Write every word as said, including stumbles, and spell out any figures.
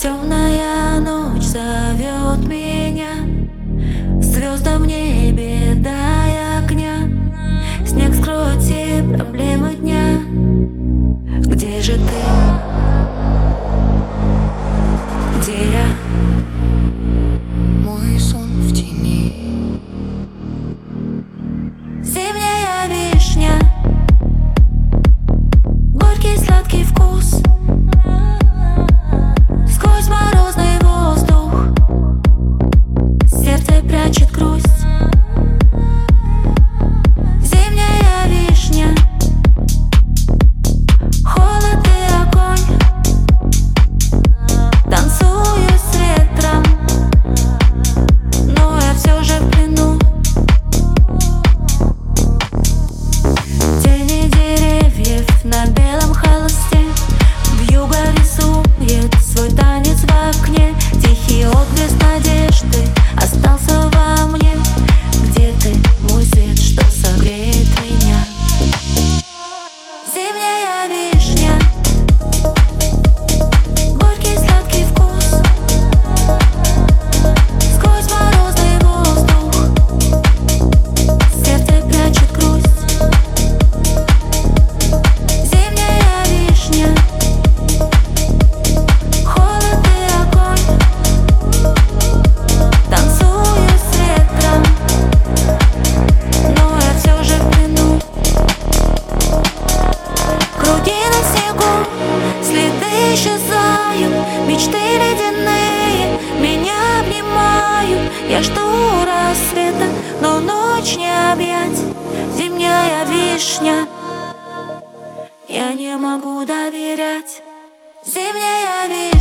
Темная ночь зовет меня, звездам в небе дай огня. Снег скроет все проблемы дня. Где же ты? Где я? Мой сон в тени. Зимняя вишня, горький сладкий вкус. Сквозь морозный воздух сердце прячет грусть. Зимняя вишня, холод и огонь. Танцую с ветром, но я все же в плену. Тени деревьев на белом холсте, вьюга рисует свой танец в окне. Тихий отблеск надежды остался во мне. Где ты, мой свет, что согреет меня? Зимняя вишня, горький сладкий вкус. Сквозь морозный воздух сердце прячет грусть. Зимняя вишня, холод и огонь. Танцую с ветром, но я все же в плену. Круги на снегу, следы исчезают, мечты ледяные меня обнимают. Я жду рассвета, но ночь не объять. Зимняя вишня, я не могу доверять. Зимняя вишня.